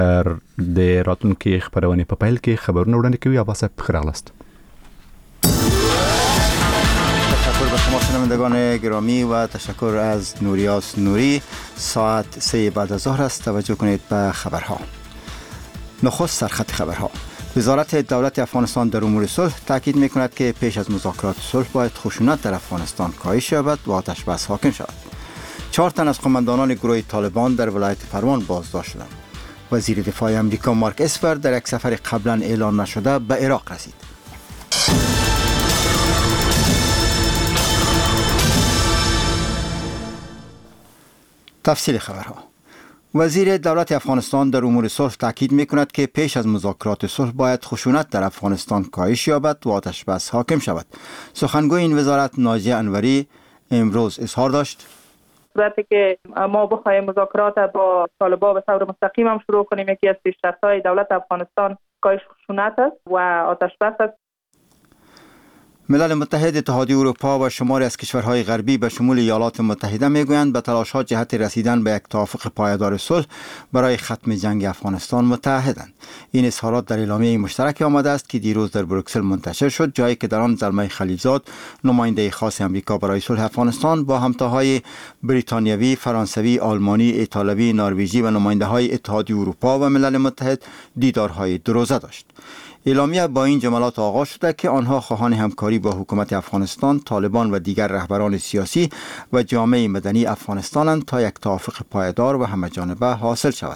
د راتلونکي خبرونه په پیل کې خبرونه وړاندې کوي. عباس بخیراست. تشکر به شما شنوندگان گرامی و تشکر از نوریاس نوری. ساعت 3 بعد از ظهر است. توجه کنید به خبرها. نخست سرخط خبرها. وزارت دولت افغانستان در امور صلح تاکید می‌کند که پیش از مذاکرات صلح باید خشونت در افغانستان کاهش یابد و آتش بس حاکم شود. 4 تن از قماندانان گروه طالبان در ولایت پروان بازداشت شدند. وزیر دفاع آمریکا مارک اسپر در یک سفر قبلا اعلان نشده به عراق رسید. تفصیل خبرها. وزیر دولت افغانستان در امور صلح تاکید می‌کند که پیش از مذاکرات صلح باید خشونت در افغانستان کاهش یابد و آتش بس حاکم شود. سخنگوی این وزارت ناجیه انوری امروز اظهار داشت صورتی که ما بخوایم مذاکرات با طالبان به طور مستقیم هم شروع کنیم، یکی از پیشرفت‌های دولت افغانستان کاهش خشونت است و آتش بس است. ملل متحد، اتحادیه اروپا و شماری از کشورهای غربی به شمول ایالات متحده میگویند به تلاش‌ها جهت رسیدن به یک توافق پایدار صلح برای ختم جنگ افغانستان متحدند. این اظهارات در اعلامیه مشترک آمده است که دیروز در بروکسل منتشر شد، جایی که در آن زلمه خلیلزاد، نماینده خاص آمریکا برای صلح افغانستان، با همتاهای بریتانیوی، فرانسوی، آلمانی، ایتالوی، نروژی و نماینده‌های اتحادیه اروپا و ملل متحد دیدارهای دوروزه داشت. اعلامیه با این جملات آغاز شده که آنها خواهان همکاری با حکومت افغانستان، طالبان و دیگر رهبران سیاسی و جامعه مدنی افغانستانند تا یک توافق پایدار و همه‌جانبه حاصل شود.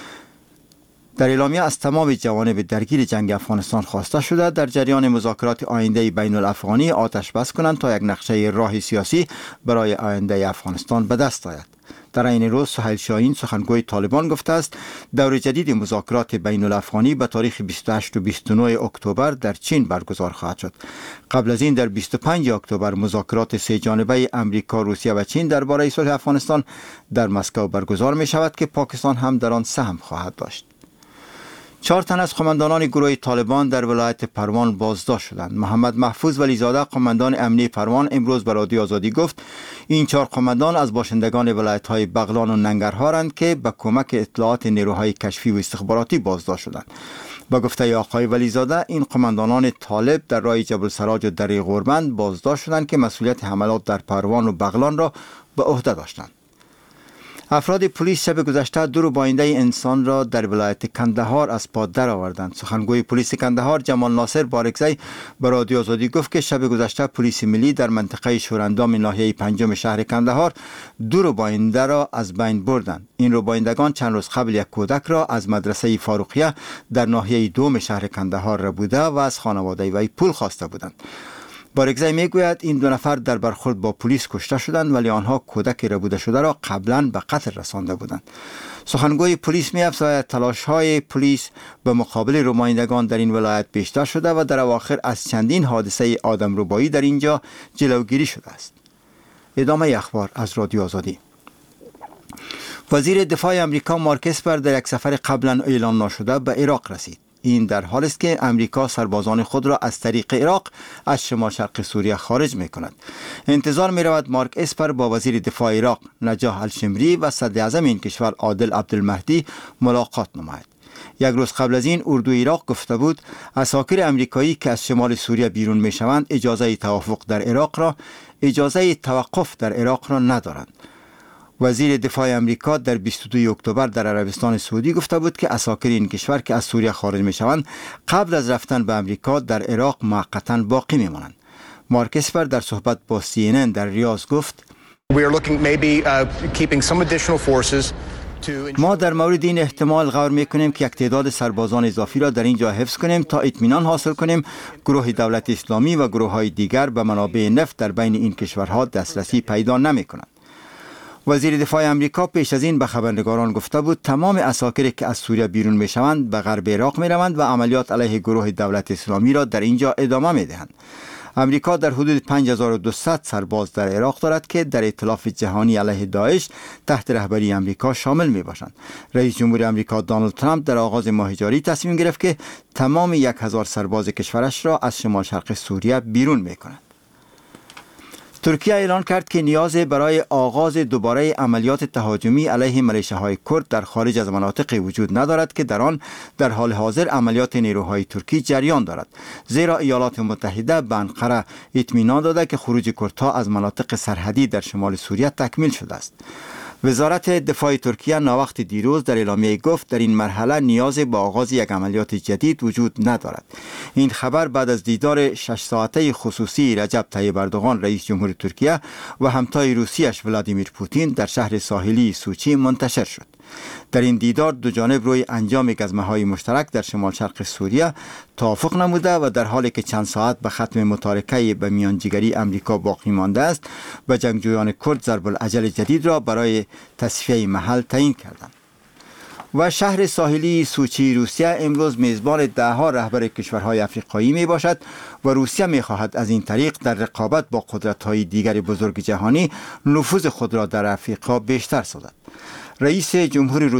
در اعلامیه از تمام جوانب درگیر جنگ افغانستان خواسته شده در جریان مذاکرات آینده بین الافغانی آتش بس کنند تا یک نقشه راه سیاسی برای آینده افغانستان به دست آید. در این روز سهیل شاهین، سخنگوی طالبان، گفته است دور جدید مذاکرات بین الافغانی به تاریخ 28 و 29 اکتبر در چین برگزار خواهد شد. قبل از این در 25 اکتبر مذاکرات سه جانبه امریکا، روسیه و چین درباره صلح افغانستان در مسکو برگزار می شود که پاکستان هم در آن سهم خواهد داشت. 4 تن از قماندانان گروه طالبان در ولایت پروان بازداشت شدند. محمد محفوظ ولیزاده، قماندان امنی پروان، امروز به رادیو آزادی گفت این 4 قماندان از باشندگان ولایت‌های بغلان و ننگرهارند که به کمک اطلاعات نیروهای کشفی و استخباراتی بازداشت شدند. با گفته آقای ولیزاده، این قماندانان طالب در راه جبل سراج و دره غوربند بازداشت شدند که مسئولیت حملات در پروان و بغلان را به عهده داشتند. افراد پلیس شب گذشته 2 روباینده انسان را در ولایت کندهار از پا درآوردند. سخنگوی پلیس کندهار جمال ناصر بارکزی به رادیو آزادی گفت که شب گذشته پلیس ملی در منطقه شوراندام ناحیه 5 شهر کندهار 2 روباینده را از بین بردند. این روبایندگان چند روز قبل یک کودک را از مدرسه فاروقیه در ناحیه 2 شهر کندهار را بوده و از خانواده وی پول خواسته بودند. بارکزی میگوید این 2 نفر در برخورد با پلیس کشته شدند، ولی آنها کودک ربوده شده را قبلا به قتل رسانده بودند. سخنگوی پلیس می‌افزاید تلاش‌های پلیس به مقابل روبایندگان در این ولایت بیشتر شده و در اواخر از چندین حادثه آدمربایی در اینجا جلوگیری شده است. ادامه اخبار از رادیو آزادی. وزیر دفاع آمریکا مارک اسپر در یک سفر قبلا اعلان نشده به عراق رسید. این در حالی است که امریکا سربازان خود را از طریق عراق از شمال شرق سوریه خارج می کند. انتظار می رود مارک اسپر با وزیر دفاع عراق نجاح الشمری و صدر اعظم این کشور عادل عبدالمهدی ملاقات نماید. یک روز قبل از این اردو عراق گفته بود عساکر امریکایی که از شمال سوریه بیرون می شوند اجازه توقف در عراق را ندارند. وزیر دفاع آمریکا در 22 اکتبر در عربستان سعودی گفته بود که عساکر این کشور که از سوریه خارج می شوند قبل از رفتن به آمریکا در عراق موقتا باقی می مانند. مارک اسپر در صحبت با CNN در ریاض گفت ما در مورد این احتمال غور می کنیم که یک تعداد سربازان اضافی را در اینجا حفظ کنیم تا اطمینان حاصل کنیم گروه دولت اسلامی و گروه های دیگر به منابع نفت در بین این کشورها دسترسی پیدا نمی کنند. وزیر دفاع آمریکا پیش از این به خبرنگاران گفته بود تمام عساکری که از سوریه بیرون می شوند به غرب عراق می روند و عملیات علیه گروه دولت اسلامی را در اینجا ادامه می دهند. آمریکا در حدود 5200 سرباز در عراق دارد که در ائتلاف جهانی علیه داعش تحت رهبری آمریکا شامل می باشند. رئیس جمهور آمریکا دونالد ترامپ در آغاز ماه جاری تصمیم گرفت که تمام 1000 سرباز کشورش را از شمال شرق سوریه بیرون می کند. ترکیه اعلان کرد که نیاز برای آغاز دوباره عملیات تهاجمی علیه میلیشیاهای کرد در خارج از مناطق وجود ندارد که در آن در حال حاضر عملیات نیروهای ترکی جریان دارد، زیرا ایالات متحده به انقره اطمینان داده که خروج کردها از مناطق سرحدی در شمال سوریه تکمیل شده است. وزارت دفاع ترکیه ناوقت دیروز در اعلامیه گفت در این مرحله نیاز به آغاز یک عملیات جدید وجود ندارد. این خبر بعد از دیدار 6 ساعته خصوصی رجب طیب اردوغان رئیس جمهور ترکیه و همتای روسیش ولادیمیر پوتین در شهر ساحلی سوچی منتشر شد. در این دیدار دو جانب روی انجام گزمه‌های مشترک در شمال شرق سوریه توافق نموده و در حالی که چند ساعت به ختم متارکه به میانجیگری امریکا باقی مانده است و جنگجویان کرد ضرب الاجل جدید را برای تصفیه محل تعیین کردند. و شهر ساحلی سوچی روسیه امروز میزبان ده‌ها رهبر کشورهای افریقایی می باشد و روسیه می خواهد از این طریق در رقابت با قدرت‌های دیگر بزرگ جهانی نفوذ خود را در افریقا بیشتر سازد. رئیس جمهور